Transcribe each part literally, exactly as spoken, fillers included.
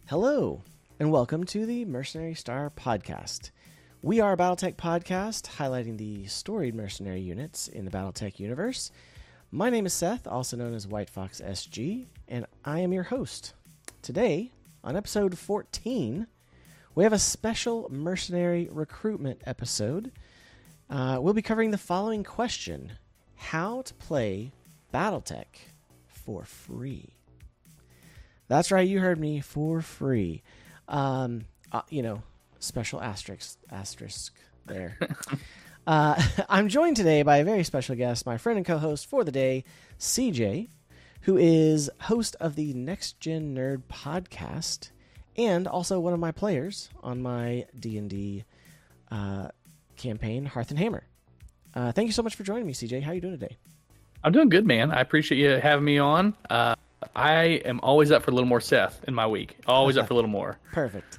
Hello, and welcome to the Mercenary Star Podcast. We are a Battletech podcast highlighting the storied mercenary units in the Battletech universe. My name is Seth, also known as White Fox S G, and I am your host. Today, on episode fourteen, we have a special mercenary recruitment episode. Uh, we'll be covering the following question: how to play Battletech for free. That's right, you heard me, for free. Um, uh, you know, special asterisk, asterisk there. uh, I'm joined today by a very special guest, my friend and co-host for the day, C J, who is host of the Next Gen Nerd podcast, and also one of my players on my D and D uh, campaign, Hearth and Hammer. Uh, thank you so much for joining me, C J. How are you doing today? I'm doing good, man. I appreciate you having me on. Uh, I am always up for a little more Seth in my week. Always up for a little more. Perfect.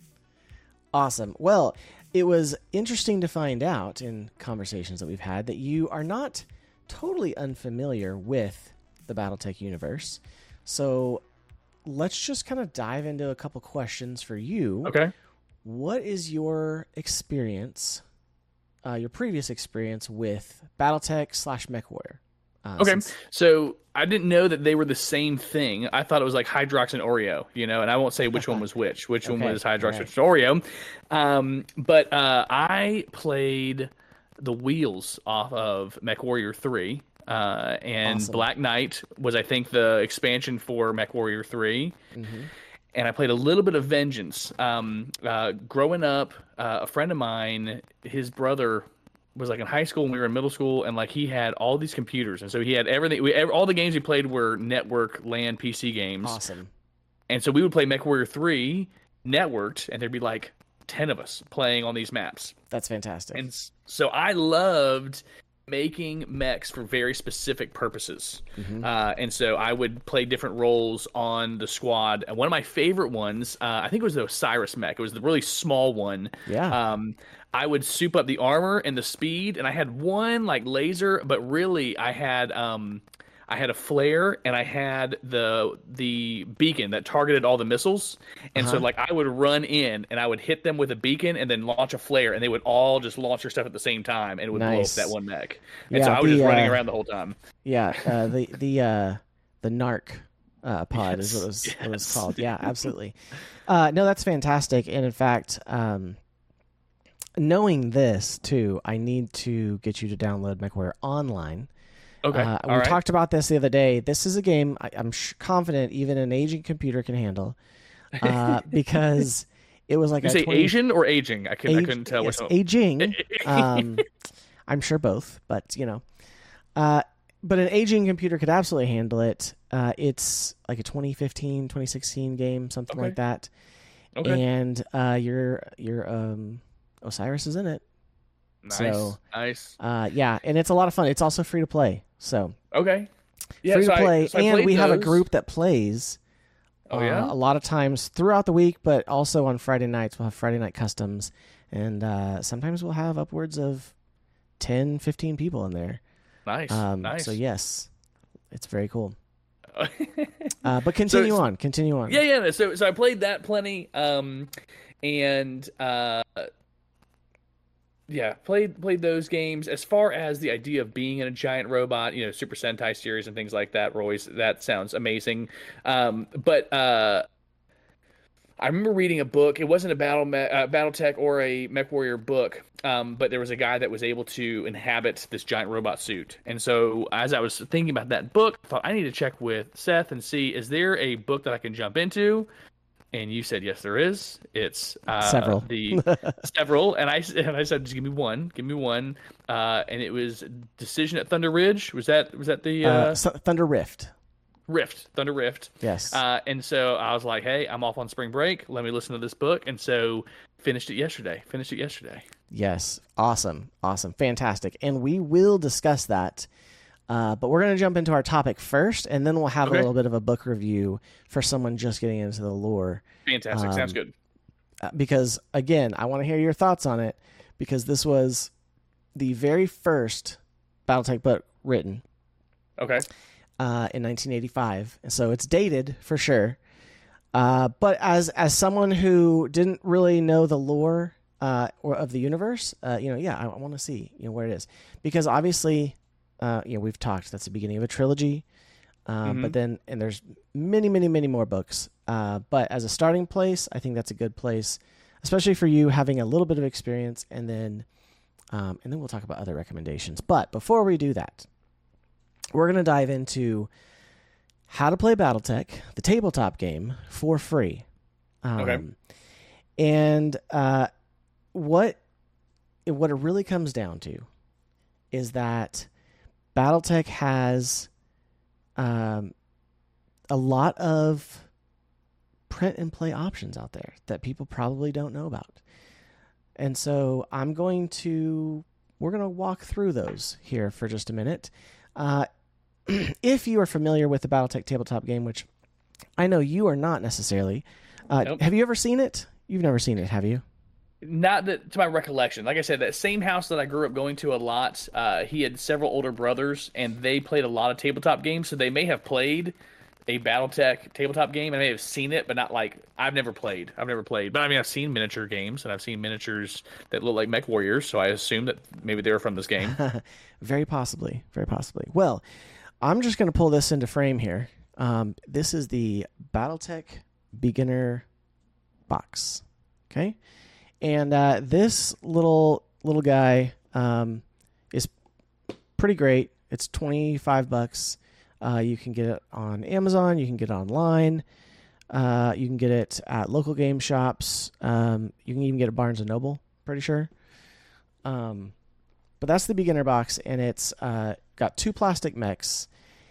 Awesome. Well, it was interesting to find out in conversations that we've had that you are not totally unfamiliar with the Battletech universe. So let's just kind of dive into a couple questions for you. Okay. What is your experience, uh, your previous experience with Battletech slash MechWarrior? Uh, okay, since... so I didn't know that they were the same thing. I thought it was like Hydrox and Oreo, you know, and I won't say which one was which. Which okay. one was Hydrox, right. which was Oreo. Um, but uh, I played the wheels off of MechWarrior three, uh, and awesome. Black Knight was, I think, the expansion for MechWarrior three. Mm-hmm. And I played a little bit of Vengeance. Um, uh, growing up, uh, a friend of mine, his brother was like in high school when we were in middle school, and like he had all these computers, and so he had everything. We every, all the games we played were network LAN P C games. Awesome. And so we would play MechWarrior three networked, and there'd be like ten of us playing on these maps. That's fantastic. And so I loved making mechs for very specific purposes. Mm-hmm. Uh, and so I would play different roles on the squad. And one of my favorite ones, uh, I think it was the Osiris mech. It was the really small one. Yeah. Um, I would soup up the armor and the speed, and I had one like laser, but really I had um, I had a flare, and I had the the beacon that targeted all the missiles. And uh-huh. so like I would run in, and I would hit them with a beacon, and then launch a flare, and they would all just launch their stuff at the same time, and it would nice. blow up that one mech. And yeah, so I was the, just running uh, around the whole time. Yeah, uh, the the uh, the narc uh, pod yes. is what it was, yes. what it was called. Yeah, absolutely. Uh, no, that's fantastic. And in fact, um, knowing this too, I need to get you to download MechWarrior Online. Okay. Uh, we All right. talked about this the other day. This is a game I, I'm sh- confident even an aging computer can handle, uh, because it was like you a say twenty Asian or aging? I couldn't. Age, I couldn't tell yes, which one. Aging. um, I'm sure both, but you know, uh, but an aging computer could absolutely handle it. Uh, it's like a twenty fifteen, twenty sixteen game, something Okay. like that. Okay. And uh, your your um, Osiris is in it. Nice. So, nice. Uh, yeah, and it's a lot of fun. It's also free to play. So okay. Yeah, free so to play, I, so I and played we have a those. group that plays. Oh yeah. Uh, a lot of times throughout the week, but also on Friday nights we'll have Friday night customs, and uh, sometimes we'll have upwards of ten, fifteen people in there. Nice. Um, nice. So yes, it's very cool. uh, but continue so, on. Continue on. Yeah, yeah. So, so I played that plenty, um, and uh, yeah, played played those games. As far as the idea of being in a giant robot, you know, Super Sentai series and things like that, were always that sounds amazing. Um, but uh, I remember reading a book. It wasn't a battle me- uh, BattleTech or a MechWarrior book, um, but there was a guy that was able to inhabit this giant robot suit. And so, as I was thinking about that book, I thought I need to check with Seth and see, is there a book that I can jump into? And you said yes, there is. It's uh, several. The several, and I and I said, just give me one, give me one. Uh, and it was Decision at Thunder Ridge. Was that was that the uh, uh, so, Thunder Rift? Rift, Thunder Rift. Yes. Uh, and so I was like, hey, I'm off on spring break. Let me listen to this book. And so finished it yesterday. Finished it yesterday. Yes. Awesome. Awesome. Fantastic. And we will discuss that. Uh, but we're going to jump into our topic first, and then we'll have okay. a little bit of a book review for someone just getting into the lore. Fantastic. Um, Sounds good. Because, again, I want to hear your thoughts on it, because this was the very first Battletech book written. Okay. Uh, in nineteen eighty-five. And so it's dated for sure. Uh, but as as someone who didn't really know the lore uh, or of the universe, uh, you know, yeah, I, I want to see you know where it is, because obviously, uh, you know, we've talked that's the beginning of a trilogy, um, Mhm. but then and there's many, many, many more books. Uh, but as a starting place, I think that's a good place, especially for you having a little bit of experience, and then um, and then we'll talk about other recommendations. But before we do that, we're gonna dive into how to play BattleTech, the tabletop game, for free. Um, Okay. And uh, what what it really comes down to is that BattleTech has um, a lot of print and play options out there that people probably don't know about. And so I'm going to we're going to walk through those here for just a minute. Uh, if you are familiar with the BattleTech tabletop game, which I know you are not necessarily, uh, Nope. have you ever seen it? You've never seen it, have you? Not that to my recollection. Like I said, that same house that I grew up going to a lot, uh, he had several older brothers, and they played a lot of tabletop games. So they may have played a BattleTech tabletop game. I may have seen it, but not like I've never played. I've never played, but I mean I've seen miniature games, and I've seen miniatures that look like Mech Warriors. So I assume that maybe they were from this game. Very possibly. Very possibly. Well, I'm just going to pull this into frame here. Um, this is the BattleTech beginner box. Okay. And uh, this little little guy um, is pretty great. It's twenty-five bucks. Uh, you can get it on Amazon. You can get it online. Uh, you can get it at local game shops. Um, you can even get it at Barnes and Noble, pretty sure. Um, but that's the beginner box, and it's uh, got two plastic mechs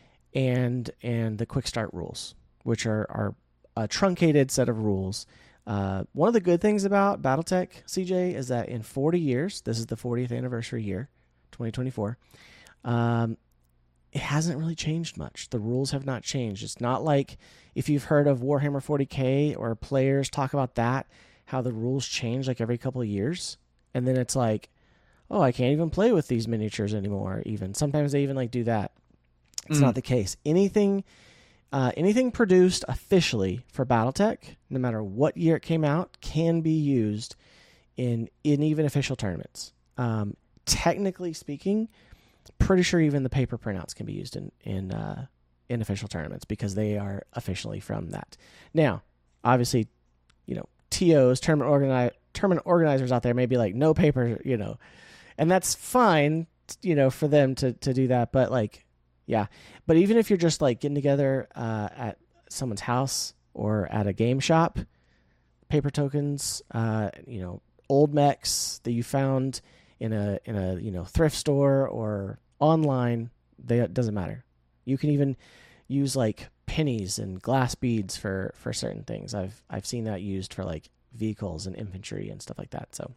and and the quick start rules, which are, are a truncated set of rules. Uh, one of the good things about BattleTech, C J, is that in forty years, this is the fortieth anniversary year, twenty twenty-four, um, it hasn't really changed much. The rules have not changed. It's not like if you've heard of Warhammer forty K or players talk about that, how the rules change like every couple of years. And then it's like, oh, I can't even play with these miniatures anymore. Even sometimes they even like do that. It's Mm. not the case. Anything Uh, anything produced officially for BattleTech, no matter what year it came out, can be used in, in even official tournaments. Um, technically speaking, pretty sure even the paper printouts can be used in in, uh, in official tournaments because they are officially from that. Now, obviously, you know, T Os, tournament, organi- tournament organizers out there may be like, no paper, you know, and that's fine, you know, for them to, to do that. But like, yeah, but even if you're just like getting together uh, at someone's house or at a game shop, paper tokens, uh, you know, old mechs that you found in a in a you know thrift store or online, they it doesn't matter. You can even use like pennies and glass beads for for certain things. I've I've seen that used for like vehicles and infantry and stuff like that. So,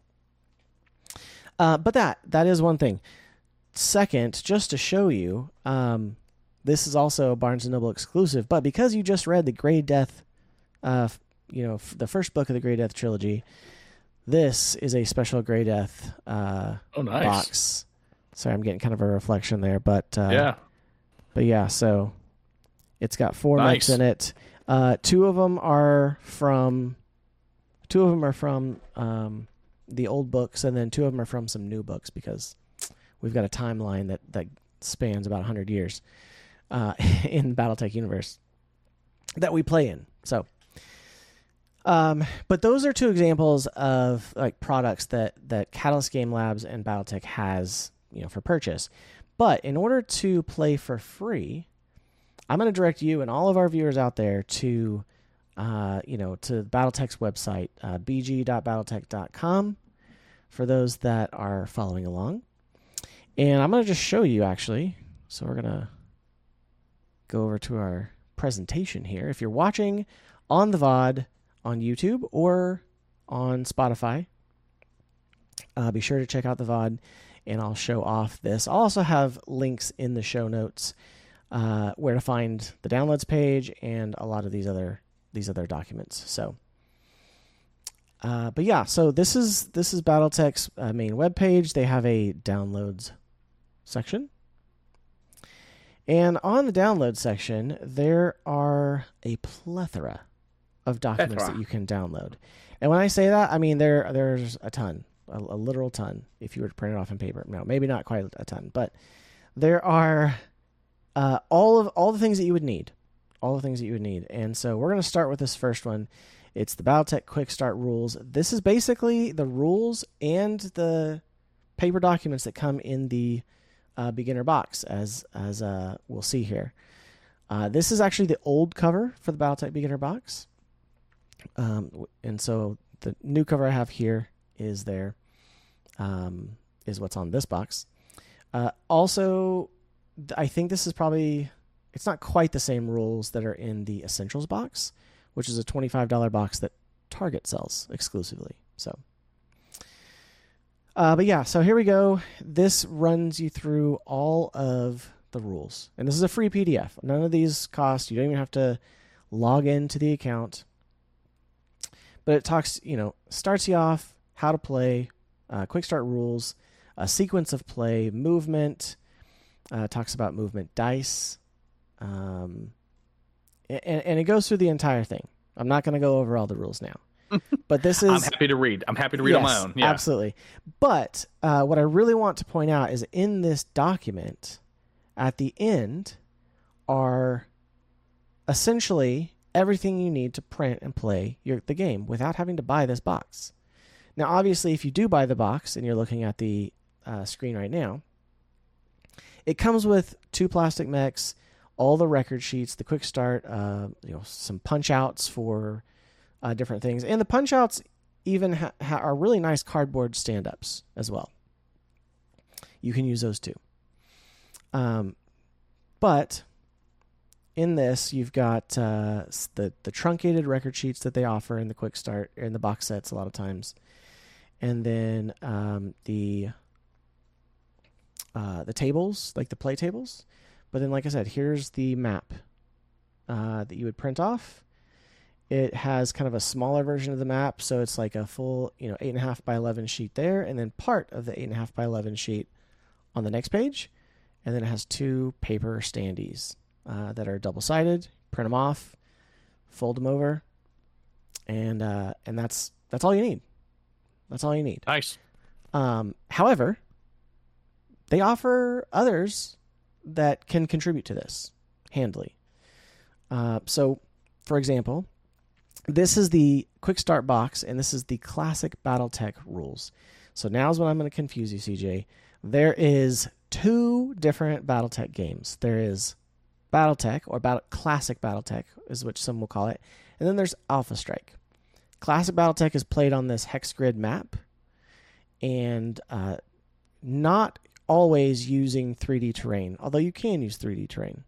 uh, but that that is one thing. Second, just to show you, um, this is also a Barnes and Noble exclusive, but because you just read the Grey Death, uh, you know, f- the first book of the Grey Death trilogy, this is a special Grey Death uh, Oh, nice. box. Sorry, I'm getting kind of a reflection there, but uh, Yeah. but yeah, so it's got four Nice. mechs in it. Uh, two of them are from, two of them are from um, the old books, and then two of them are from some new books because we've got a timeline that, that spans about one hundred years uh, in the BattleTech universe that we play in. So, um, but those are two examples of like products that that Catalyst Game Labs and BattleTech has, you know, for purchase. But in order to play for free, I'm going to direct you and all of our viewers out there to, uh, you know, to BattleTech's website, uh, b g dot battletech dot com, for those that are following along. And I'm going to just show you, actually. So we're going to go over to our presentation here. If you're watching on the V O D on YouTube or on Spotify, uh, be sure to check out the V O D, and I'll show off this. I'll also have links in the show notes uh, where to find the downloads page and a lot of these other these other documents. So, uh, but yeah, so this is this is BattleTech's uh, main webpage. They have a downloads section. And on the download section, there are a plethora of documents That's that right. you can download. And when I say that, I mean there there's a ton, a, a literal ton. If you were to print it off in paper, no, maybe not quite a ton, but there are uh, all of all the things that you would need, all the things that you would need. And so we're going to start with this first one. It's the BattleTech Quick Start rules. This is basically the rules and the paper documents that come in the uh, beginner box, as as uh, we'll see here. Uh, this is actually the old cover for the BattleTech beginner box, um, and so the new cover I have here is there, um, is what's on this box. Uh, also, I think this is probably, it's not quite the same rules that are in the Essentials box, which is a twenty-five dollars box that Target sells exclusively. So, uh, but yeah, so here we go. This runs you through all of the rules, and this is a free P D F. None of these cost. You don't even have to log into the account. But it talks, you know, starts you off, how to play, uh, quick start rules, a sequence of play, movement, uh, talks about movement dice, um, and, and it goes through the entire thing. I'm not going to go over all the rules now, but this is... I'm happy to read. I'm happy to read yes, on my own. Yeah, absolutely. But uh, what I really want to point out is in this document, at the end, are essentially everything you need to print and play your, the game without having to buy this box. Now, obviously, if you do buy the box and you're looking at the uh, screen right now, it comes with two plastic mechs, all the record sheets, the quick start, uh, you know, some punch outs for uh, different things, and the punch outs even ha- ha- are really nice cardboard stand ups as well. You can use those too. Um, but in this, you've got uh, the the truncated record sheets that they offer in the quick start, in the box sets a lot of times, and then um, the uh, the tables, like the play tables. But then, like I said, here's the map uh, that you would print off. It has kind of a smaller version of the map, so it's like a full, you know, eight and a half by eleven sheet there, and then part of the eight and a half by eleven sheet on the next page, and then it has two paper standees. Uh, that are double-sided. Print them off, fold them over, and uh, and that's that's all you need. That's all you need. nice. Um, however, they offer others that can contribute to this handily. Uh, so, for example, this is the quick start box, and this is the classic BattleTech rules. So now's when I'm going to confuse you, C J. There is two different BattleTech games. There is BattleTech, or Battle, Classic BattleTech is what some will call it. And then there's Alpha Strike. Classic BattleTech is played on this hex grid map, and uh, not always using three D terrain, although you can use three D terrain.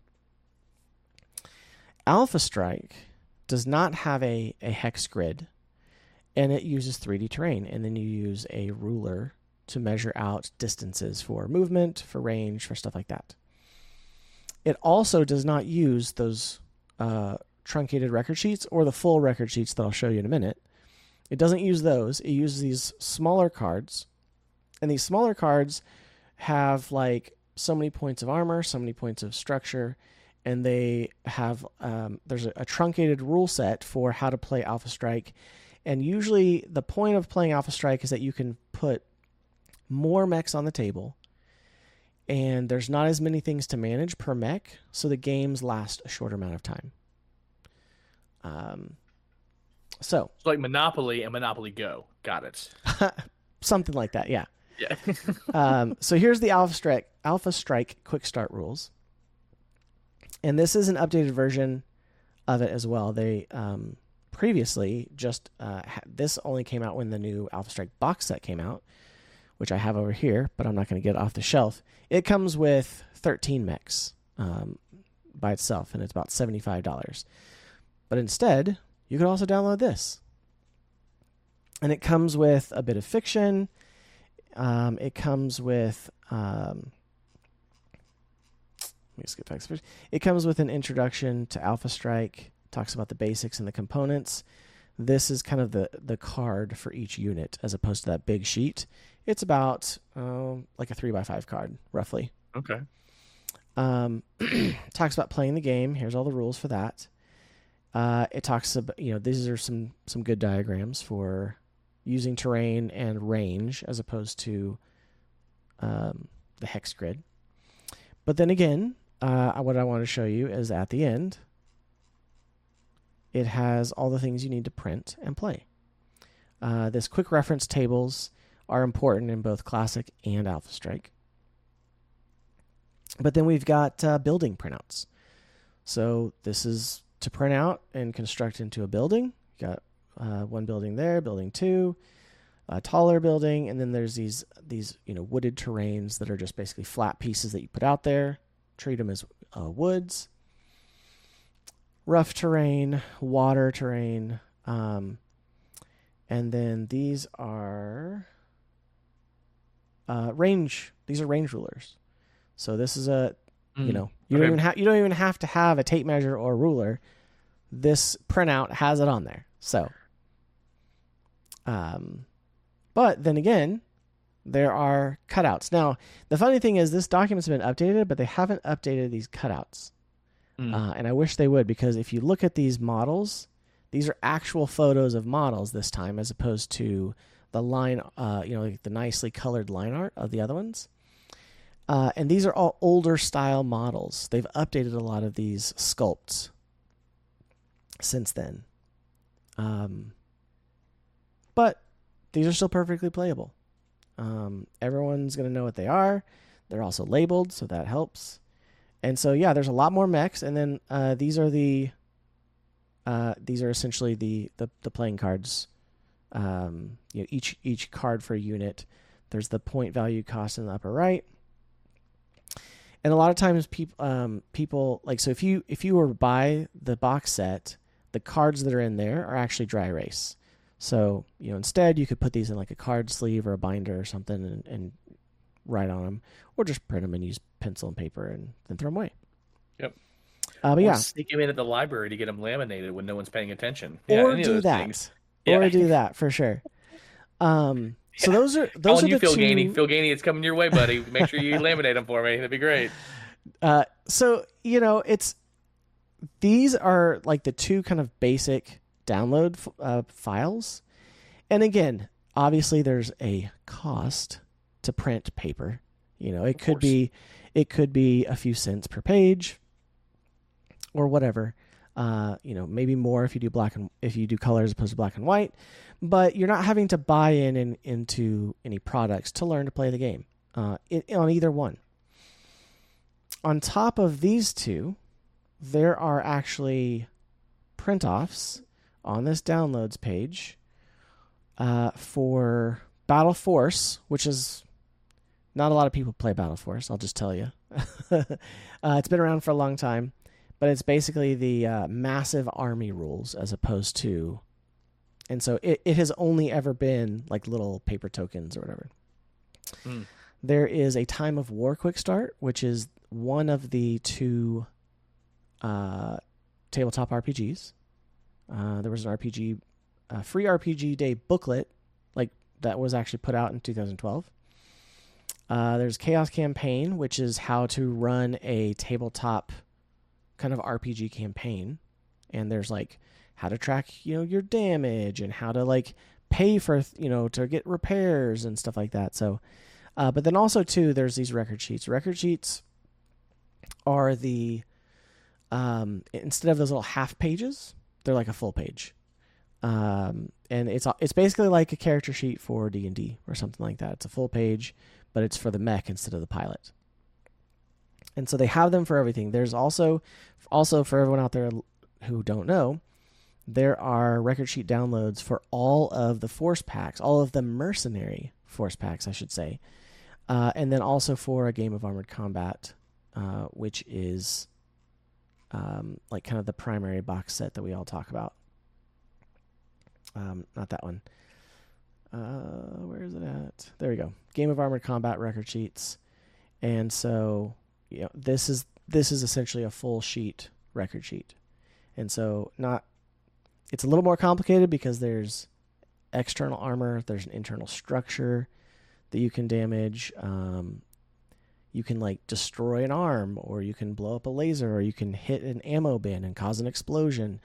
Alpha Strike does not have a, a hex grid, and it uses three D terrain, and then you use a ruler to measure out distances for movement, for range, for stuff like that. It also does not use those uh, truncated record sheets or the full record sheets that I'll show you in a minute. It doesn't use those. It uses these smaller cards. And these smaller cards have like so many points of armor, so many points of structure, and they have, um, there's a, a truncated rule set for how to play Alpha Strike. And usually the point of playing Alpha Strike is that you can put more mechs on the table, and there's not as many things to manage per mech, so the games last a shorter amount of time. Um, so It's like Monopoly and Monopoly Go. Got it. something like that, yeah. Yeah. um, so here's the Alpha Strike, Alpha Strike Quick Start rules, and this is an updated version of it as well. They um, previously just uh, ha- this only came out when the new Alpha Strike box set came out, which I have over here, but I'm not going to get it off the shelf. It comes with thirteen mechs um, by itself, and it's about seventy-five dollars. But instead, you can also download this. And it comes with a bit of fiction. Um, it comes with... Um, let me skip back. It comes with an introduction to Alpha Strike, talks about the basics and the components. This is kind of the, the card for each unit, as opposed to that big sheet. It's about uh, like a three by five card, roughly. Okay. Um, talks about playing the game. Here's all the rules for that. Uh, it talks about, you know, these are some, some good diagrams for using terrain and range as opposed to um, the hex grid. But then again, uh, what I want to show you is at the end, it has all the things you need to print and play. Uh, this quick reference tables are important in both Classic and Alpha Strike. But then we've got uh, building printouts. So this is to print out and construct into a building. You got uh, one building there, building two, a taller building, and then there's these these you know wooded terrains that are just basically flat pieces that you put out there. Treat them as uh, woods. Rough terrain, water terrain, um, and then these are uh, range. These are range rulers. So this is a, mm. you know, you okay. don't even have you don't even have to have a tape measure or ruler. This printout has it on there. So, um, but then again, there are cutouts. Now, the funny thing is, this document's been updated, but they haven't updated these cutouts. Mm. Uh, and I wish they would, because if you look at these models, these are actual photos of models this time, as opposed to the line, uh, you know, like the nicely colored line art of the other ones. Uh, and these are all older style models. They've updated a lot of these sculpts since then. Um, but these are still perfectly playable. Um, everyone's going to know what they are. They're also labeled, so that helps. And so, yeah, there's a lot more mechs. And then uh, these are the uh, these are essentially the, the, the playing cards. Um, you know, each each card for a unit. There's the point value cost in the upper right. And a lot of times, people, um, people like so. If you if you were to buy the box set, the cards that are in there are actually dry erase. So you know, instead, you could put these in like a card sleeve or a binder or something, and, and write on them, or just print them and use pencil and paper and then throw them away. Yep. Uh, but or yeah, sneak them in at the library to get them laminated when no one's paying attention. Or yeah, do that. Things. Or yeah. do that for sure. Um. So Yeah. those are those Calling are you, the Phil two. Gainey. Phil Gainey, it's coming your way, buddy. Make sure you laminate them for me. That'd be great. Uh, so you know, it's these are like the two kind of basic download uh, files, and again, obviously, there's a cost to print paper. You know, it Of could course. be it could be a few cents per page, or whatever. Uh, you know, maybe more if you do black and if you do color as opposed to black and white. But you're not having to buy in, in into any products to learn to play the game uh, it, on either one. On top of these two, there are actually print-offs on this downloads page uh, for Battle Force, which is not a lot of people play Battle Force, I'll just tell you. uh, it's been around for a long time, but it's basically the uh, massive army rules as opposed to... And so it, it has only ever been like little paper tokens or whatever. Mm. There is a Time of War Quick Start, which is one of the two uh, tabletop R P Gs. Uh, there was an R P G, a free R P G Day booklet, like that was actually put out in two thousand twelve. Uh, there's Chaos Campaign, which is how to run a tabletop kind of R P G campaign. And there's like how to track, you know, your damage and how to like pay for, you know, to get repairs and stuff like that. So, uh, but then also too, there's these record sheets. Record sheets are the, um, instead of those little half pages, they're like a full page. Um, and it's, it's basically like a character sheet for D and D or something like that. It's a full page, but it's for the mech instead of the pilot. And so they have them for everything. There's also, also for everyone out there who don't know, there are record sheet downloads for all of the force packs, all of the mercenary force packs, I should say. Uh, and then also for a game of Armored Combat, uh, which is um, like kind of the primary box set that we all talk about. Um, not that one. Uh, where is it at? There we go. Game of Armored Combat record sheets. And so, you know, this is this is essentially a full sheet record sheet. And so not it's a little more complicated because there's external armor, there's an internal structure that you can damage. Um, you can like destroy an arm, or you can blow up a laser, or you can hit an ammo bin and cause an explosion.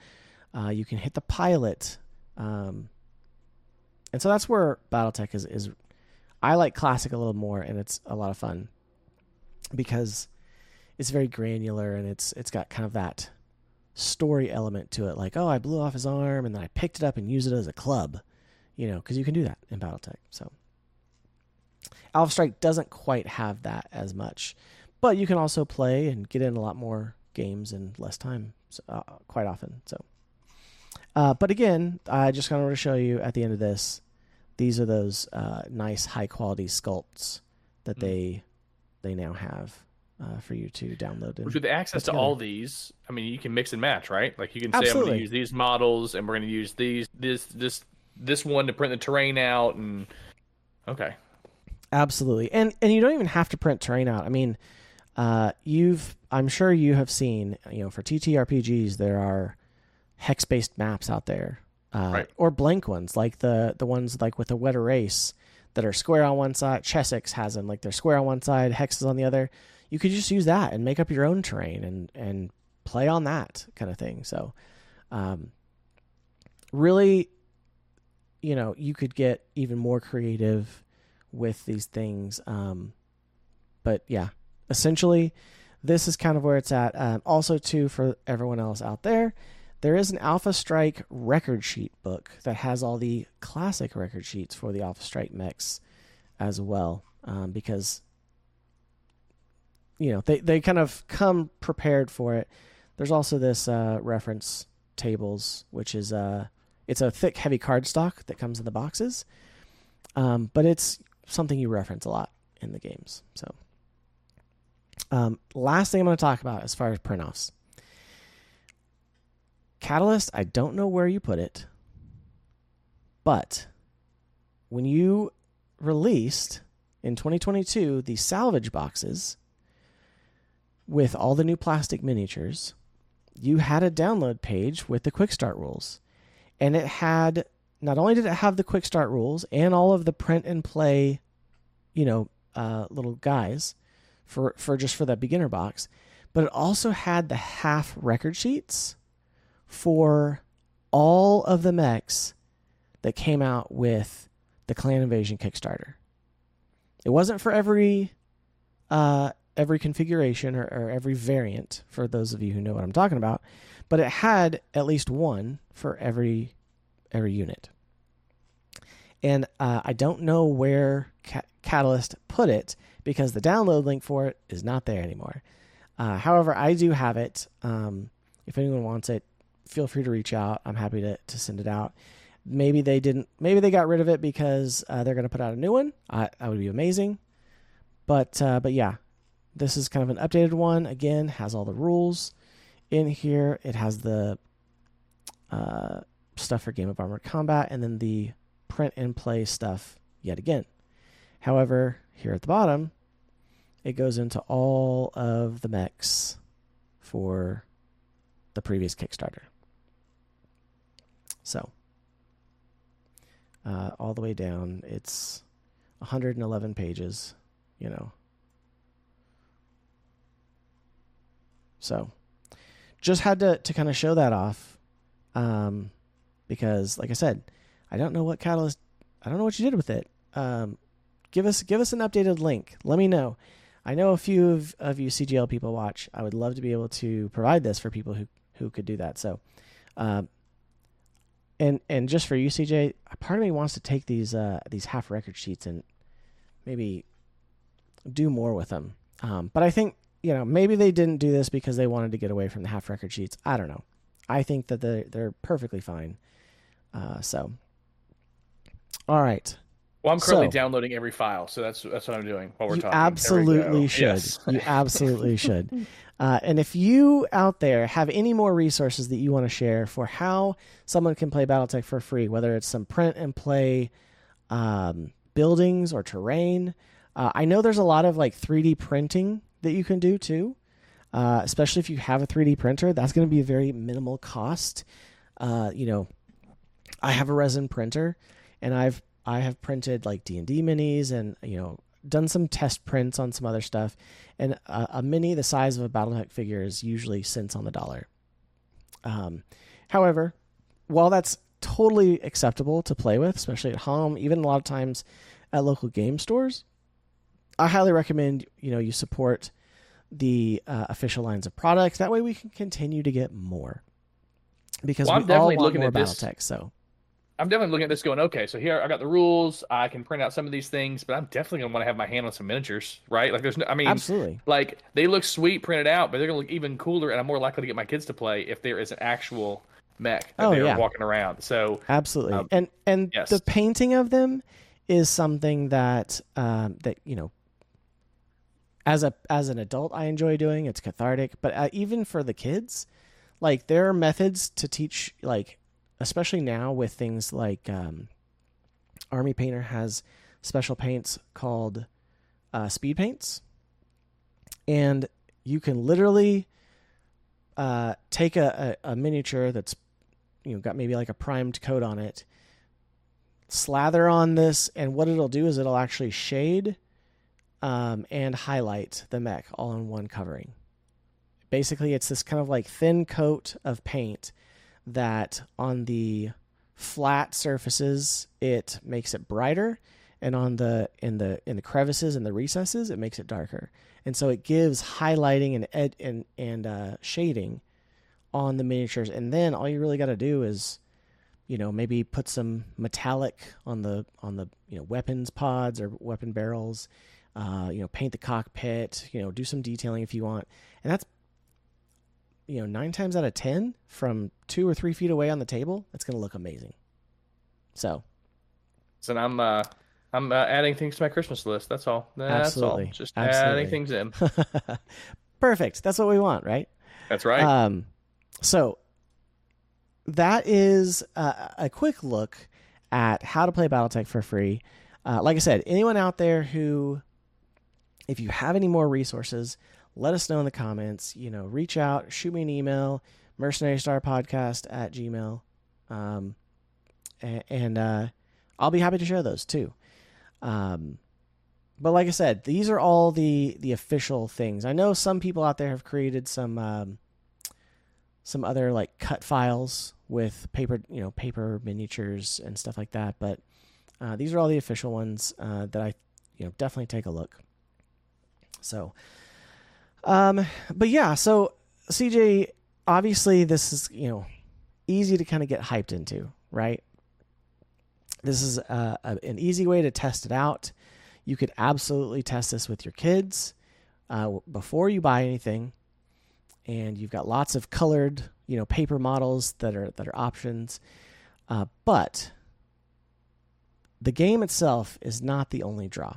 Uh, you can hit the pilot. Um, and so that's where Battletech is, is. I like Classic a little more, and it's a lot of fun because it's very granular, and it's it's got kind of that story element to it. Like, oh, I blew off his arm, and then I picked it up and used it as a club, you know, because you can do that in Battletech. So Alpha Strike doesn't quite have that as much, but you can also play and get in a lot more games in less time, uh, quite often. So, uh, but again, I just kind of want to show you at the end of this, these are those uh, nice high quality sculpts that mm. they they now have uh, for you to download. And Which with access to all these, I mean, you can mix and match, right? Like you can say, Absolutely. I'm going to use these models, and we're going to use these this this this one to print the terrain out, and okay. Absolutely. And and you don't even have to print terrain out. I mean, uh, you've I'm sure you have seen, you know, for T T R P Gs there are hex-based maps out there. Uh, right. Or blank ones, like the the ones like with the Wet Erase that are square on one side. Chessex has them, like they're square on one side, hexes on the other. You could just use that and make up your own terrain and and play on that kind of thing. So, um, really, you know, you could get even more creative with these things. Um, but yeah, essentially, this is kind of where it's at. Um, also, too, for everyone else out there, there is an Alpha Strike record sheet book that has all the classic record sheets for the Alpha Strike mechs as well, um, because, you know, they, they kind of come prepared for it. There's also this uh, reference tables, which is uh, it's a thick, heavy cardstock that comes in the boxes, um, but it's something you reference a lot in the games. So, um, last thing I'm going to talk about as far as print-offs. Catalyst, I don't know where you put it, but when you released in twenty twenty-two the salvage boxes with all the new plastic miniatures, you had a download page with the quick start rules. And it had, not only did it have the quick start rules and all of the print and play, you know, uh, little guys for, for just for that beginner box, but it also had the half record sheets for all of the mechs that came out with the Clan Invasion Kickstarter. It wasn't for every uh, every configuration or, or every variant, for those of you who know what I'm talking about, but it had at least one for every every unit. And uh, I don't know where Ca- Catalyst put it because the download link for it is not there anymore. Uh, however, I do have it. Um, if anyone wants it, feel free to reach out. I'm happy to, to send it out. Maybe they didn't. Maybe they got rid of it because uh, they're going to put out a new one. I, that would be amazing. But uh, but yeah, this is kind of an updated one. Again, has all the rules in here. It has the uh, stuff for Game of Armored Combat, and then the print and play stuff yet again. However, here at the bottom, it goes into all of the mechs for the previous Kickstarter. So, uh, all the way down, it's one hundred eleven pages, you know. So, just had to, to kind of show that off, um, because, like I said, I don't know what Catalyst, I don't know what you did with it. Um, give us give us an updated link. Let me know. I know a few of, of you C G L people watch. I would love to be able to provide this for people who, who could do that. So, um, and and just for you, C J, part of me wants to take these uh, these half record sheets and maybe do more with them. Um, but I think, you know, maybe they didn't do this because they wanted to get away from the half record sheets. I don't know. I think that they're, they're perfectly fine. Uh, so, all right. Well, I'm currently So- downloading every file, so that's that's what I'm doing while we're You talking. There we absolutely go. should. Yes. You absolutely should. Uh, and if you out there have any more resources that you want to share for how someone can play Battletech for free, whether it's some print and play um, buildings or terrain, uh, I know there's a lot of like three D printing that you can do too. Uh, especially if you have a three D printer, that's going to be a very minimal cost. Uh, you know, I have a resin printer, and I've I have printed like D and D minis, and you know, done some test prints on some other stuff. And a, a mini the size of a Battletech figure is usually cents on the dollar. Um, however, while that's totally acceptable to play with, especially at home, even a lot of times at local game stores, I highly recommend, you know, you support the uh, official lines of products. That way we can continue to get more. Because well, we I'm definitely all want looking more at this. BattleTech, so... I'm definitely looking at this going, okay, so here I got the rules. I can print out some of these things, but I'm definitely going to want to have my hand on some miniatures, right? Like, there's no, I mean, absolutely. Like, they look sweet printed out, but they're going to look even cooler, and I'm more likely to get my kids to play if there is an actual mech that oh, they're yeah. walking around. So, absolutely. Um, and and yes. the painting of them is something that, um, that you know, as a as an adult, I enjoy doing. It's cathartic. But uh, even for the kids, like, there are methods to teach, like, especially now with things like um, Army Painter has special paints called uh, speed paints. And you can literally uh, take a, a, a miniature that's, you know, got maybe like a primed coat on it, slather on this, and what it'll do is it'll actually shade um, and highlight the mech all in one covering. Basically, it's this kind of like thin coat of paint that on the flat surfaces it makes it brighter, and on the in the in the crevices and the recesses it makes it darker. And so it gives highlighting and ed, and and uh, shading on the miniatures. And then all you really got to do is, you know, maybe put some metallic on the on the you know weapons pods or weapon barrels. Uh, you know, paint the cockpit. You know, do some detailing if you want, and that's, you know, nine times out of ten from two or three feet away on the table, it's going to look amazing. So, so I'm uh, I'm uh, adding things to my Christmas list. That's all. That's absolutely. all. Just absolutely. adding things in. Perfect. That's what we want, right? That's right. Um, so that is a, a quick look at how to play BattleTech for free. Uh, like I said, anyone out there who, if you have any more resources, let us know in the comments. You know, reach out, shoot me an email, mercenary star podcast at gmail. Um, and, and uh, I'll be happy to share those too. Um, but like I said, these are all the, the official things. I know some people out there have created some, um, some other like cut files with paper, you know, paper miniatures and stuff like that. But uh, these are all the official ones uh, that I, you know, definitely take a look. So, um, but yeah, so C J, obviously this is, you know, easy to kind of get hyped into, right? This is uh, a, an easy way to test it out. You could absolutely test this with your kids uh, before you buy anything. And you've got lots of colored, you know, paper models that are, that are options. Uh, but the game itself is not the only draw.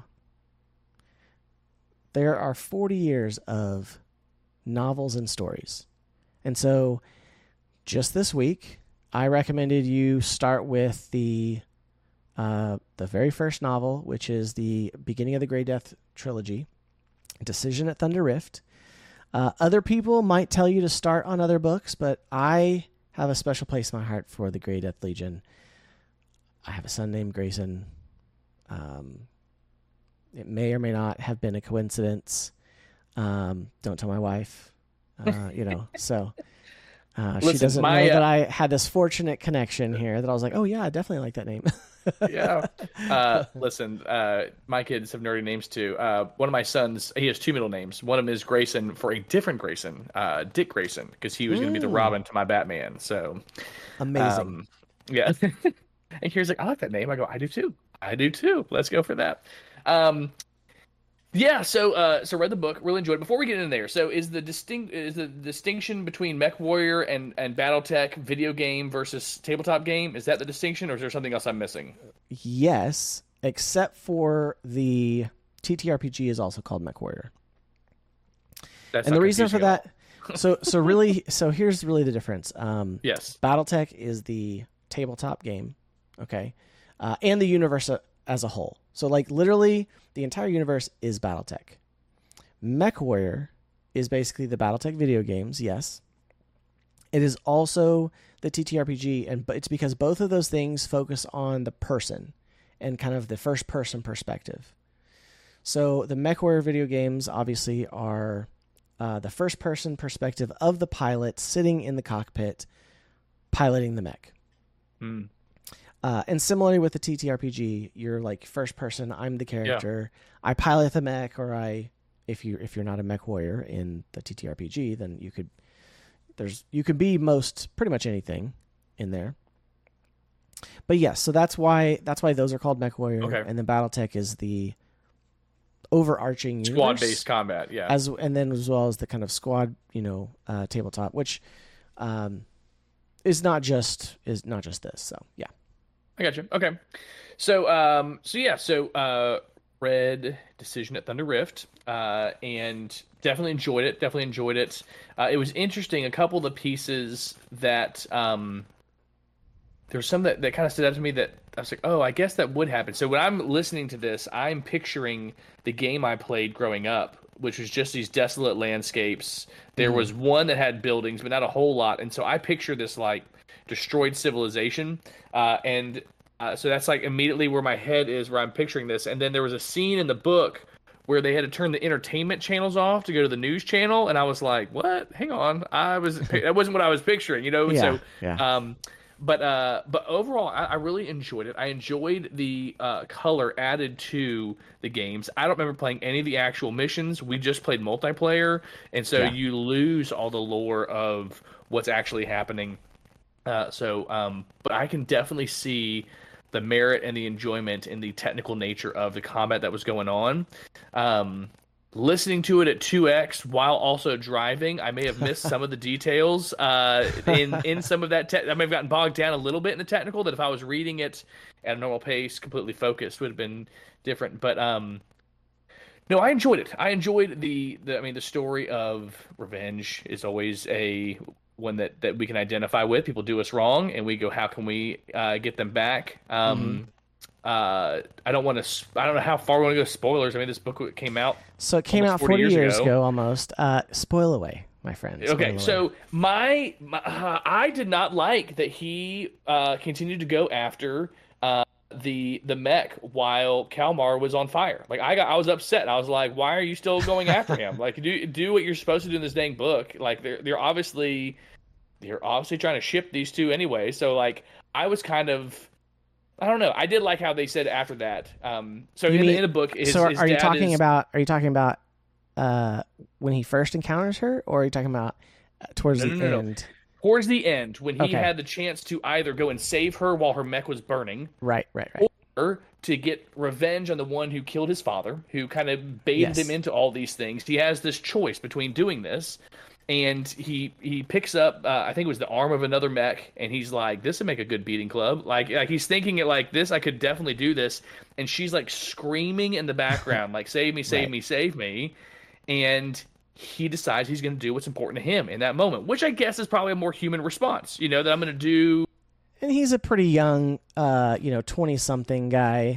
There are forty years of novels and stories. And so just this week, I recommended you start with the uh, the very first novel, which is the beginning of the Grey Death trilogy, Decision at Thunder Rift. Uh, other people might tell you to start on other books, but I have a special place in my heart for the Grey Death Legion. I have a son named Grayson. Um, it may or may not have been a coincidence. Um, don't tell my wife. Uh, you know, so uh, Listen, she doesn't my, know uh, that I had this fortunate connection here that I was like, oh yeah, I definitely like that name. yeah. Uh, listen, uh, my kids have nerdy names too. Uh, one of my sons, he has two middle names. One of them is Grayson for a different Grayson, uh, Dick Grayson, because he was going to be the Mm. Robin to my Batman. So Amazing. um, yeah. And here's like, I like that name. I go, I do too. I do too. Let's go for that. Um, yeah. So, uh, so read the book, really enjoyed it. Before we get in there, so is the distinct is the distinction between MechWarrior and and BattleTech video game versus tabletop game? Is that the distinction, or is there something else I'm missing? Yes, except for the T T R P G is also called MechWarrior. That's And not the reason for confusing at that, so so really, so here's really the difference. Um, Yes. BattleTech is the tabletop game, okay, uh, and the universe a- as a whole. So like literally, the entire universe is BattleTech. MechWarrior is basically the BattleTech video games. Yes, it is also the T T R P G, and but it's because both of those things focus on the person and kind of the first person perspective. So the MechWarrior video games obviously are uh, the first person perspective of the pilot sitting in the cockpit piloting the mech. Hmm. Uh, and similarly with the T T R P G, you're like first person. I'm the character. Yeah. I pilot the mech, or I, if you if you're not a mech warrior in the T T R P G, then you could there's you could be most pretty much anything in there. But yes, so that's why that's why those are called mech warrior, okay. and then BattleTech is the overarching squad based combat, yeah. As and then as well as the kind of squad, you know, uh, tabletop, which um, is not just is not just this. So yeah. I got you. Okay. So, um, so yeah, so, uh, read Decision at Thunder Rift, uh, and definitely enjoyed it. Definitely enjoyed it. Uh, it was interesting. A couple of the pieces that, um, there was some that, that kind of stood out to me that I was like, oh, I guess that would happen. So when I'm listening to this, I'm picturing the game I played growing up, which was just these desolate landscapes. There mm-hmm. was one that had buildings, but not a whole lot. And so I picture this like destroyed civilization. Uh, and uh, so that's like immediately where my head is, where I'm picturing this. And then there was a scene in the book where they had to turn the entertainment channels off to go to the news channel. And I was like, what? Hang on. I was, that wasn't what I was picturing, you know? Yeah, so, yeah. um, but, uh, but overall, I, I really enjoyed it. I enjoyed the uh, color added to the games. I don't remember playing any of the actual missions. We just played multiplayer. And so yeah. you lose all the lore of what's actually happening. Uh, so, um, but I can definitely see the merit and the enjoyment in the technical nature of the combat that was going on. Um, listening to it at two X while also driving, I may have missed some of the details uh, in in some of that. Te- I may have gotten bogged down a little bit in the technical. That if I was reading it at a normal pace, completely focused, would have been different. But um, no, I enjoyed it. I enjoyed the, the. I mean, the story of revenge is always a one that, that we can identify with. People do us wrong, and we go, how can we uh, get them back? Um, mm-hmm. uh, I don't want to. I don't know how far we want to go. Spoilers. I mean, this book came out. So it came out forty, forty years, years ago. ago, almost. Uh, spoil away, my friend. Spoil okay, away. so my, my uh, I did not like that he uh, continued to go after uh, the the mech while Kalmar was on fire. Like I got, I was upset. I was like, why are you still going after him? Like do do what you're supposed to do in this dang book. Like they're they're obviously they're obviously trying to ship these two anyway. So like I was kind of. I don't know. I did like how they said after that. Um, so in, mean, the, in the book, his, so are, his are you talking is, about? Are you talking about uh, when he first encounters her, or are you talking about uh, towards no, the no, no, end? No. Towards the end, when he okay. had the chance to either go and save her while her mech was burning, right, right, right, or to get revenge on the one who killed his father, who kind of baited yes. him into all these things. He has this choice between doing this. And he he picks up, uh, I think it was the arm of another mech, and he's like, this would make a good beating club. Like, like he's thinking it like this, I could definitely do this. And she's like screaming in the background, like, save me, save right. me, save me. And he decides he's going to do what's important to him in that moment, which I guess is probably a more human response, you know, that I'm going to do. And he's a pretty young, uh, you know, twenty-something guy.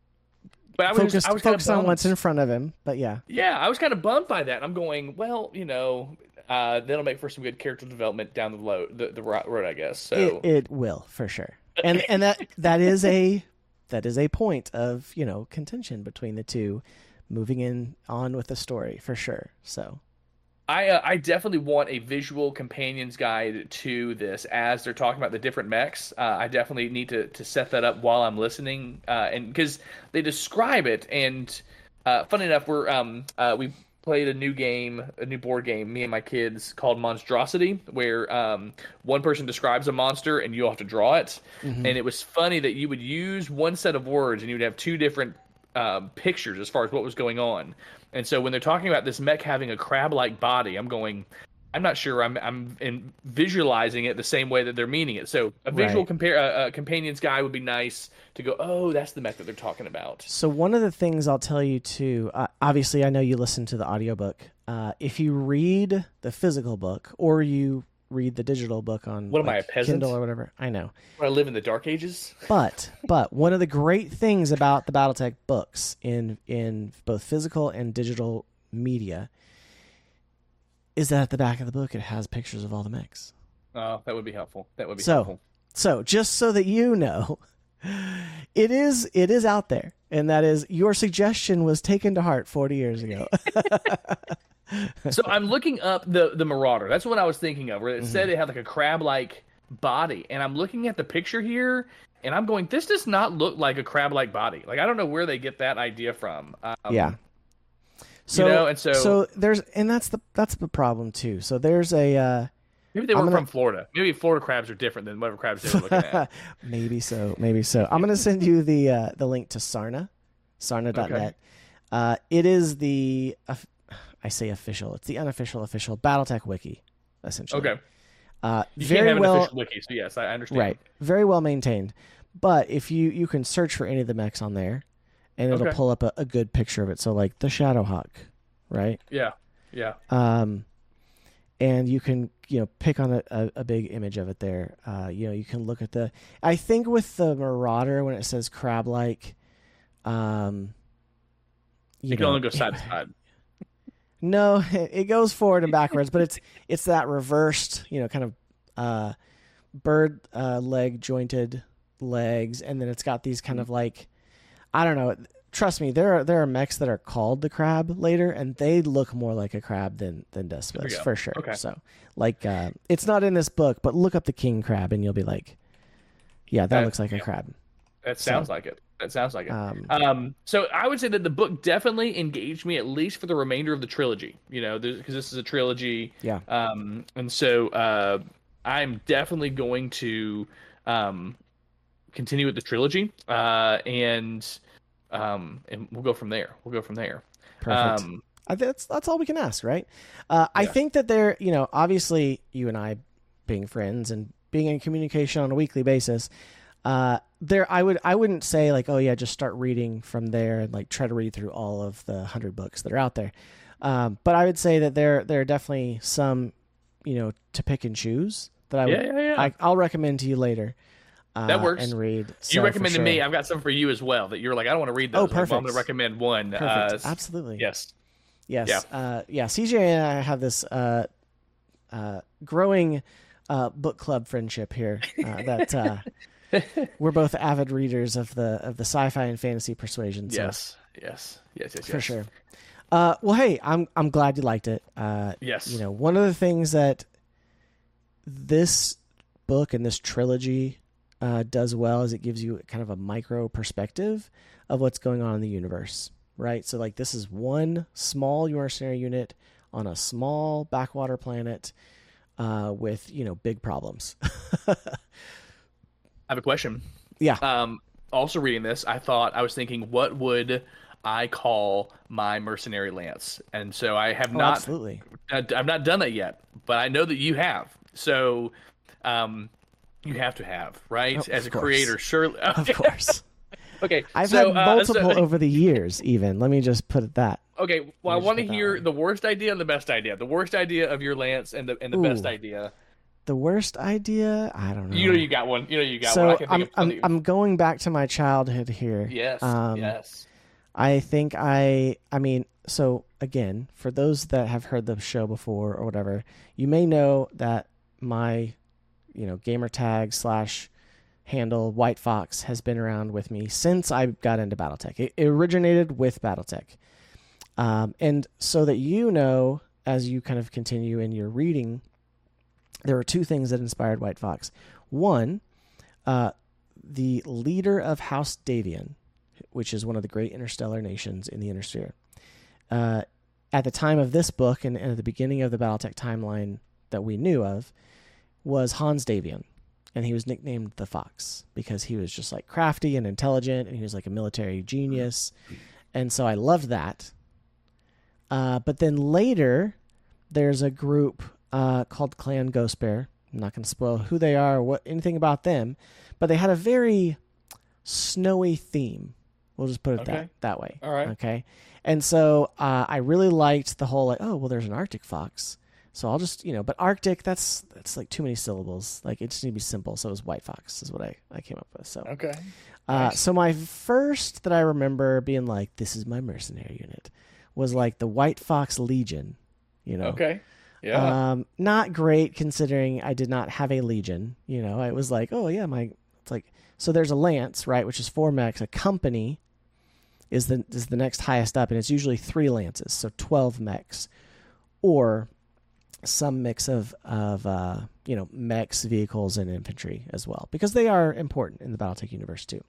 But I was, focused, I was focused kind of on what's in front of him, but yeah. Yeah, I was kind of bummed by that. I'm going, well, you know... Uh, that'll make for some good character development down the road, the, the road, I guess. So it, it will for sure, and and that that is a that is a point of you know contention between the two, moving in on with the story for sure. So, I uh, I definitely want a visual companion's guide to this as they're talking about the different mechs. Uh, I definitely need to to set that up while I'm listening, uh, and because they describe it, and uh, funny enough, we're um uh, we. played a new game, a new board game, me and my kids, called Monstrosity, where um, one person describes a monster and you have to draw it. Mm-hmm. And it was funny that you would use one set of words and you would have two different um, pictures as far as what was going on. And so when they're talking about this mech having a crab-like body, I'm going, I'm not sure I'm I'm in visualizing it the same way that they're meaning it. So a visual right. compare uh, a companion's guide would be nice to go, oh, that's the mech that they're talking about. So one of the things I'll tell you too, uh, obviously I know you listen to the audiobook. Uh, if you read the physical book or you read the digital book on what am like, I, a peasant? Kindle or whatever, I know. I live in the Dark Ages. But but one of the great things about the BattleTech books in in both physical and digital media is that at the back of the book it has pictures of all the mechs. Oh, that would be helpful. That would be so, helpful. So, just so that you know, it is it is out there, and that is your suggestion was taken to heart forty years ago. So I'm looking up the the Marauder. That's what I was thinking of, where it mm-hmm. said it had like a crab-like body, and I'm looking at the picture here, and I'm going, this does not look like a crab-like body. Like I don't know where they get that idea from. Um, yeah. So, you know, and so, so there's, and that's the that's the problem too. So there's a uh, maybe they were gonna, from Florida. Maybe Florida crabs are different than whatever crabs they were looking at. maybe so, maybe so. I'm gonna send you the uh, the link to Sarna, Sarna dot net. Okay. Uh, it is the uh, I say official. It's the unofficial official BattleTech wiki, essentially. Okay. Uh, you very can't have an well, official wiki, so yes, I understand. Right. Very well maintained. But if you you can search for any of the mechs on there, and it'll okay. pull up a, a good picture of it. So like the Shadowhawk, right? Yeah. Yeah. Um, and you can you know pick on a, a, a big image of it there. Uh, you know you can look at the. I think with the Marauder when it says crab-like, um, you, you know, can only go side to side. No, it goes forward and backwards, but it's it's that reversed, you know, kind of uh, bird uh, leg jointed legs, and then it's got these kind of like, I don't know. Trust me, there are there are mechs that are called the crab later, and they look more like a crab than than Despos for sure. Okay. So, like, uh, it's not in this book, but look up the king crab, and you'll be like, yeah, that, that looks like yeah. a crab. That sounds so, like it. That sounds like it. Um, um, so I would say that the book definitely engaged me at least for the remainder of the trilogy. You know, because this is a trilogy. Yeah. Um, and so uh, I'm definitely going to um, continue with the trilogy, uh, and um, and we'll go from there. We'll go from there. Perfect. Um, I, that's that's all we can ask, right? Uh, yeah. I think that there, you know, obviously you and I, being friends and being in communication on a weekly basis. Uh, there, I would, I wouldn't say like, oh yeah, just start reading from there and like try to read through all of the hundred books that are out there. Um, but I would say that there, there are definitely some, you know, to pick and choose that I would, yeah, yeah, yeah. I, I'll recommend to you later. Uh, that works. And read. So you recommended sure. me. I've got some for you as well that you're like, I don't want to read those. Oh, perfect. Like, well, I'm going to recommend one. Perfect. Uh, Absolutely. Yes. Yes. Yeah. Uh, yeah. C J and I have this uh, uh, growing uh, book club friendship here uh, that. Uh, We're both avid readers of the of the sci-fi and fantasy persuasion. So yes, yes, yes, yes, for yes. sure. Uh, well, hey, I'm I'm glad you liked it. Uh, yes, you know, one of the things that this book and this trilogy uh, does well is it gives you kind of a micro perspective of what's going on in the universe, right? So, like, this is one small mercenary unit on a small backwater planet uh, with you know big problems. I have a question. Yeah. Um, also reading this, I thought I was thinking, what would I call my mercenary lance? And so I have oh, not. Absolutely. I've not done that yet, but I know that you have. So, um, you have to have, right? Oh, As a course. creator, surely. Of course. Okay. I've so, had uh, multiple so, over the years. Even let me just put it that. Okay. Well, I want to hear the worst idea and the best idea. The worst idea of your lance and the and the Ooh. best idea. The worst idea? I don't know. You know you got one. You know you got so one. I can think I'm of I'm, I'm going back to my childhood here. Yes. Um, yes. I think I I mean so again for those that have heard the show before or whatever, you may know that my you know gamer tag slash handle White Fox has been around with me since I got into BattleTech. It, it originated with BattleTech, um, and so that you know as you kind of continue in your reading. There were two things that inspired White Fox. One, uh, the leader of House Davian, which is one of the great interstellar nations in the Innisphere. Uh, at the time of this book and, and at the beginning of the BattleTech timeline that we knew of, was Hans Davian. And he was nicknamed the Fox because he was just like crafty and intelligent, and he was like a military genius. And so I loved that. Uh, but then later, there's a group Uh, called Clan Ghost Bear. I'm not going to spoil who they are or what anything about them, but they had a very snowy theme. We'll just put it okay. that that way. All right. Okay. And so uh, I really liked the whole like, oh well, there's an Arctic fox, so I'll just you know, but Arctic that's that's like too many syllables. Like it just need to be simple. So it was White Fox is what I I came up with. So okay. Uh, nice. So my first that I remember being like, this is my mercenary unit, was like the White Fox Legion. You know. Okay. Yeah. Um, not great considering I did not have a legion. You know, I was like, oh yeah, my. It's like so. There's a lance, right, which is four mechs. A company is the is the next highest up, and it's usually three lances, so twelve mechs, or some mix of of uh, you know mechs, vehicles, and infantry as well, because they are important in the BattleTech universe too.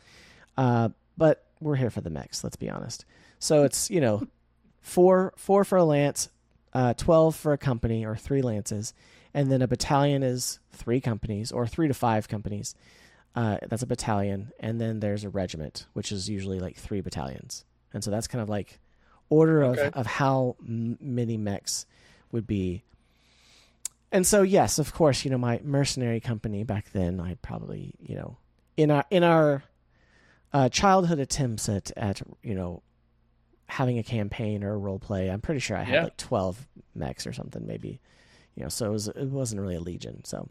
Uh, but we're here for the mechs. Let's be honest. So it's you know four four for a lance, uh, twelve for a company or three lances, and then a battalion is three companies or three to five companies. Uh, that's a battalion, and then there's a regiment, which is usually like three battalions, and so that's kind of like order Okay. of of how m- many mechs would be. And so, yes, of course, you know, my mercenary company back then, I probably, you know, in our, in our uh, childhood attempts at, at, you know, having a campaign or a role play, I'm pretty sure I had Yeah. like twelve mechs or something, maybe, you know, so it, was, it wasn't really a legion. So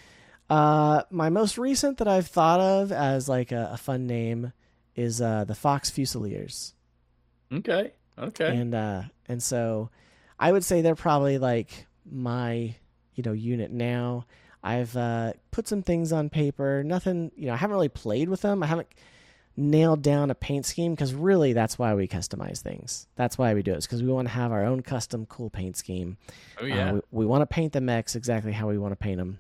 uh, my most recent that I've thought of as like a, a fun name is uh, the Fox Fusiliers. Okay. Okay. And, uh, and so I would say they're probably like my, you know, unit now. I've uh, put some things on paper. Nothing, you know, I haven't really played with them. I haven't nailed down a paint scheme because really that's why we customize things. That's why we do it. It's because we want to have our own custom cool paint scheme. Oh yeah. Uh, we we want to paint the mechs exactly how we want to paint them.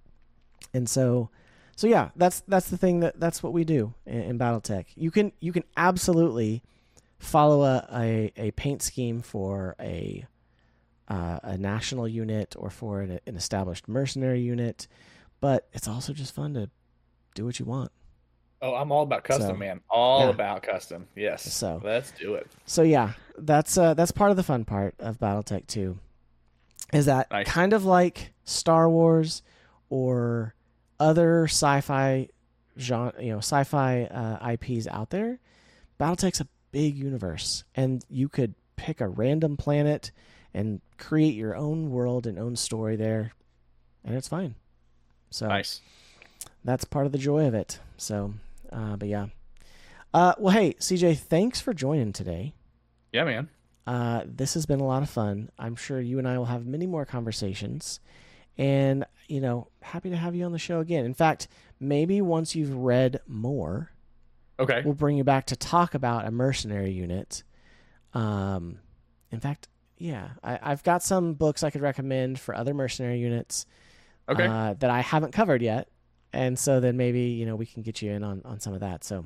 And so, so yeah, that's that's the thing that that's what we do in, in BattleTech. You can you can absolutely follow a, a, a paint scheme for a uh, a national unit or for an, an established mercenary unit, but it's also just fun to do what you want. Oh, I'm all about custom, So, man. All yeah. about custom. Yes. So- let's do it. So yeah, that's uh, that's part of the fun part of BattleTech two, is that Nice. kind of like Star Wars or other sci-fi genre, you know, sci-fi uh, I Ps out there. BattleTech's a big universe, and you could pick a random planet and create your own world and own story there, and it's fine. So Nice. that's part of the joy of it. So, uh, but yeah. Uh, well, hey, C J, thanks for joining today. Yeah, man. Uh, this has been a lot of fun. I'm sure you and I will have many more conversations, and you know, happy to have you on the show again. In fact, maybe once you've read more, Okay. we'll bring you back to talk about a mercenary unit. Um, in fact, yeah, I, I've got some books I could recommend for other mercenary units Okay. uh, that I haven't covered yet, and so then maybe you know we can get you in on, on some of that. So,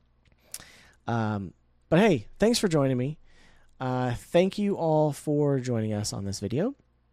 um, but hey, thanks for joining me. Uh, thank you all for joining us on this video.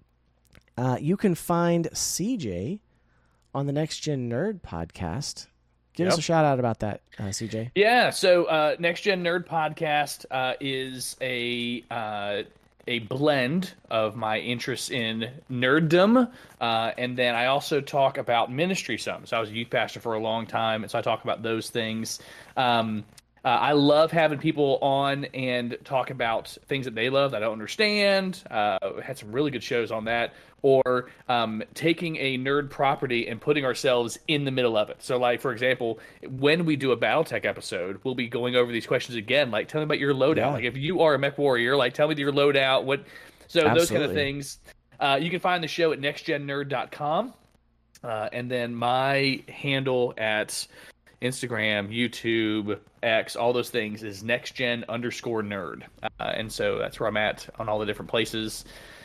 Uh, you can find C J on the Next Gen Nerd podcast. Give us Yep. a shout out about that, uh, C J. Yeah, so uh, Next Gen Nerd Podcast uh, is a uh, a blend of my interests in nerddom, uh, and then I also talk about ministry some. So I was a youth pastor for a long time, and so I talk about those things. Um, uh, I love having people on and talk about things that they love that I don't understand. Uh, had some really good shows on that. Or um, taking a nerd property and putting ourselves in the middle of it. So, like, for example, when we do a BattleTech episode, we'll be going over these questions again. Like, tell me about your loadout. Yeah. Like, if you are a mech warrior, like, tell me your loadout. What? So those kind of Absolutely. things. Uh, you can find the show at next gen nerd dot com. Uh, and then my handle at Instagram, YouTube, X, all those things is nextgen underscore nerd. Uh, and so that's where I'm at on all the different places.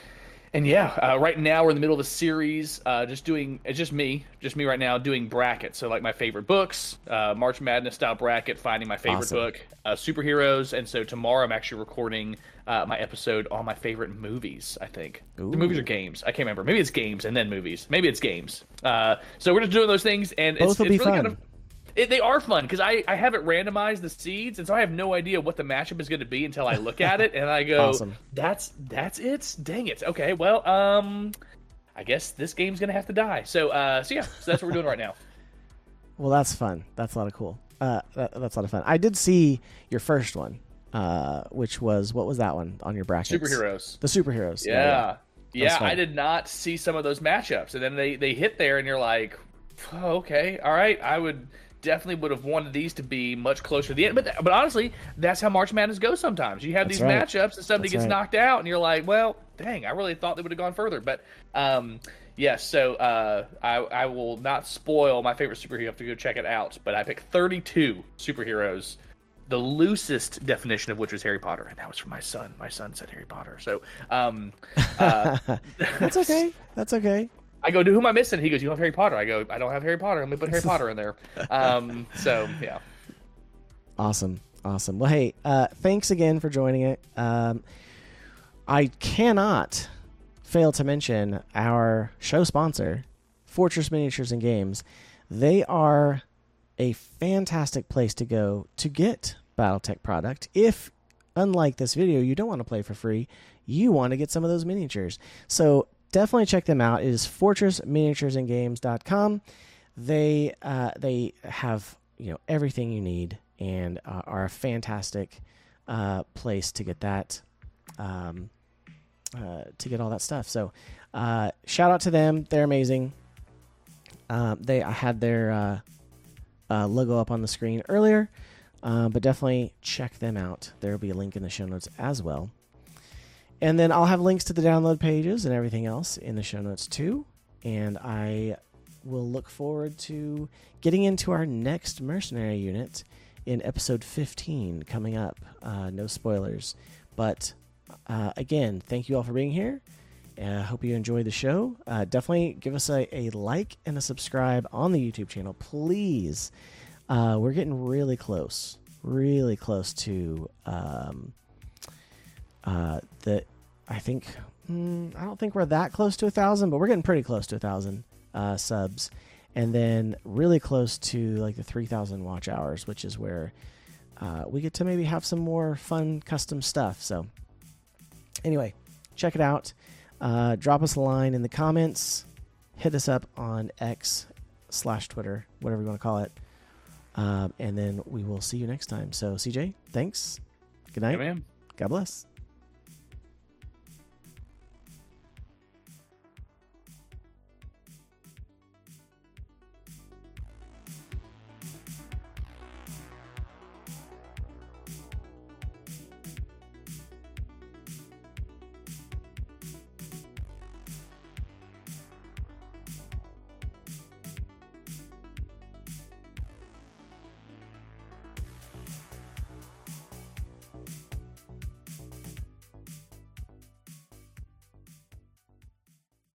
And yeah, uh, right now we're in the middle of a series, uh, just doing, it's just me, just me right now doing brackets. So like my favorite books, uh, March Madness style bracket, finding my favorite Awesome. book, uh, superheroes. And so tomorrow I'm actually recording uh, my episode on my favorite movies, I think. Ooh. The movies or games? I can't remember. Maybe it's games and then movies. Maybe it's games. Uh, so we're just doing those things. And Both it's, will it's be really fun. kind of, It, they are fun because I, I haven't randomized the seeds, and so I have no idea what the matchup is going to be until I look at it and I go, Awesome. "That's that's it. Dang it. Okay, well, um, I guess this game's going to have to die." So, uh, so yeah, so that's what we're doing right now. Well, that's fun. That's a lot of cool. Uh, that, that's a lot of fun. I did see your first one, uh, which was what was that one on your brackets? Superheroes. The superheroes. Yeah, yeah. fun. I did not see some of those matchups, and then they they hit there, and you're like, oh, "Okay, all right, I would." Definitely would have wanted these to be much closer to the end, but but honestly, that's how March Madness goes. Sometimes you have That's these right. matchups and somebody That's gets right. knocked out, and you're like, "Well, dang, I really thought they would have gone further." But um, yes, so uh, I I will not spoil my favorite superhero. You have to go check it out. But I picked thirty-two superheroes the loosest definition of which was Harry Potter, and that was from my son. My son said Harry Potter. So um, uh, that's okay. That's okay. I go, who am I missing? He goes, you have Harry Potter. I go, I don't have Harry Potter. Let me put Harry Potter in there. Um, so yeah. Awesome. Awesome. Well, hey, uh, thanks again for joining it. Um, I cannot fail to mention our show sponsor, Fortress Miniatures and Games. They are a fantastic place to go to get BattleTech product. If, unlike this video, you don't want to play for free, you want to get some of those miniatures. So definitely check them out. It is fortress miniatures and games dot com. They uh, they have you know everything you need and uh, are a fantastic uh, place to get that um, uh, to get all that stuff. So uh, shout out to them. They're amazing. Um, they I had their uh, uh, logo up on the screen earlier, uh, but definitely check them out. There will be a link in the show notes as well. And then I'll have links to the download pages and everything else in the show notes too. And I will look forward to getting into our next mercenary unit in episode fifteen coming up. Uh, no spoilers. But uh, again, thank you all for being here. I uh, hope you enjoyed the show. Uh, definitely give us a, a like and a subscribe on the YouTube channel, please. Uh, we're getting really close, really close to um, uh, the. I think mm, I don't think we're that close to a thousand, but we're getting pretty close to a thousand uh, subs, and then really close to like the three thousand watch hours, which is where uh, we get to maybe have some more fun custom stuff. So anyway, check it out. Uh, drop us a line in the comments. Hit us up on X slash Twitter, whatever you want to call it. Um, and then we will see you next time. So, C J, thanks. Good night. Yeah, man. God bless.